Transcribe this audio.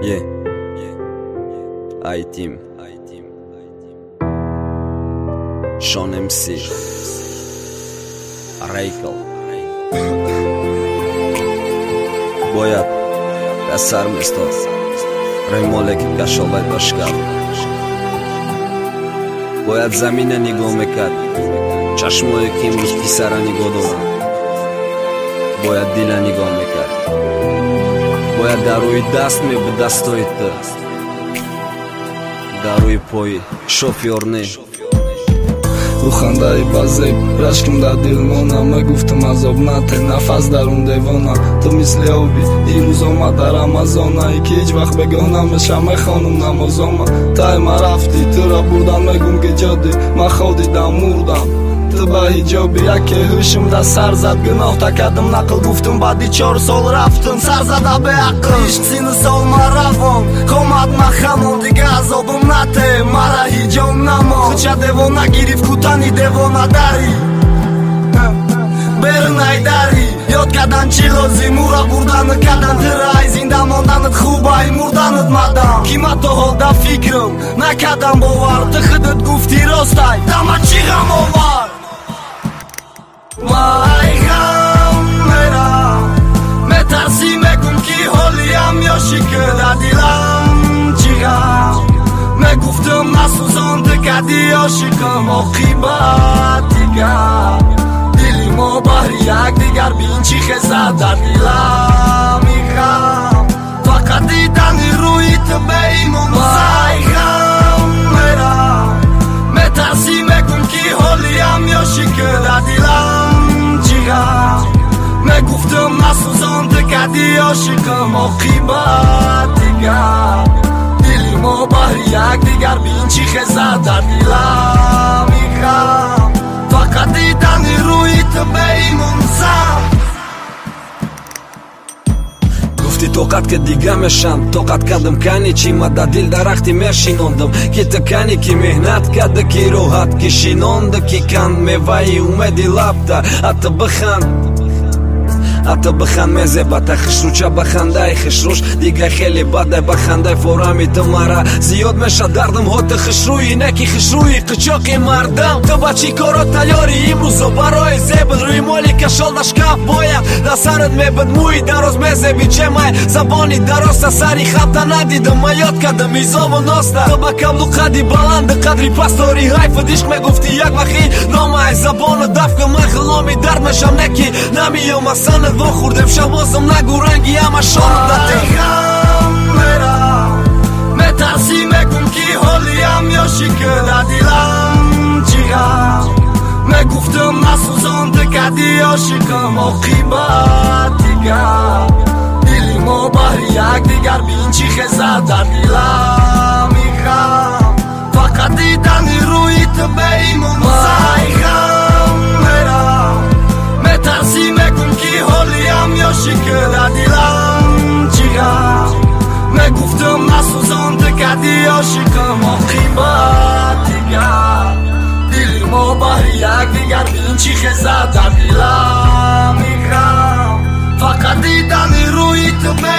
Yeah. I-Team Sean MC Raykel باید در سر مستاد ریماله که کشاوید باشکر باید زمین نگاه میکرد چشمایی که امروز پیسر نگاه دارن باید دل نگاه میکرد باید در روی دست می به دستای تو در روی پای شوفیور نه رو خندهی بازه رشکم در دل مانم گفتم عذاب نته نفس در اون دیوانم تو مثل آبی این روز آمد در رمضانه ای که هیچ وقت بگانم بشم خانم نمازامم تای ما رفتی تو را بردم نگم که جاده من خودیدم مردم تو با حجابی یکی هوشم در سر زد گناه تا کردم نقل گفتم بعدی 4 سال رفتم سر زده به عقل عشق سین سال ما روان کامد ما خمون دیگه عذابم نته مرا حجاب نمان چه دیوانه گریف کتانی دیوانه داری برنای داری یاد کردن چی لازم او را بردن کردن ترای زنده ماندنت خوبه مردنت مدام کیما تو حال در فکرم نکردم باور تو خودت گفتی راستای دما چی غم آور مای غم میرم مترسی میگم که حالیم یا شکر در دلم چی غم میگفتم نسوزان تکدی عاشقم عاقبت دیگر دلی ما بحر یک دیگر بین چی خزد در دلم میخوام فقط دیدن روی تو به ایمون مای غم میرم مترسی میگم که حالیم یا شکر در دلم چی غم میگفتم نسوزان تکدی عاشقم عاقبت دیگر دلی ما بحر یک دیگر بین چی خزد در دلم میخوام فقط دیدن روی تو به ایمون زم گفتی طاقت که دیگه میشم طاقت کردم کنی چی ما در دل درختی میشیناندم که تو کنی که مهنت کرده که راحت که شینانده که کند میوهی اومدی لبتا حتی بخند حتی بخند میزبت خشرو چه بخنده خشروش دیگه خیلی بده بخنده فورمی تو مرا زیاد میشه دردم هات خشروی نکی خشروی قچاقی مردم تو با چی کارا تیاری امروز برای زیبل روی مالی کشال دشکف باید در سرت میبد موی دراز میزبی چه مای زبانی دراست سری خط ندیدم ما یاد کردم میزام و ناسته تو با کملو قدی بلند قدری پستاری حیف دیشق میگفتی یک وقی نامه زبان و دفق من خلامی درد میشم نکی نمیم اصلا دو خوردم شبازم نگو رنگی همه شانو داده غم میرم مترسی میگم که حالیم یا شکر در دلم چی غم میگفتم نسوزان تکدی عاشقم عاقبت دیگر دلی ما بحر یک دیگر بین چی خزد در دلم میخوام فقط دیدن روی تو به ایمون مای غم میرم مترسی میگم که حالیم یا شکر در دلم چی غم میگفتم نسوزان تکدی عاشقم عاقبت دیگر دلی ما بحر یک دیگر بین چی خزد در دلم میخوام فقط دیدن روی تو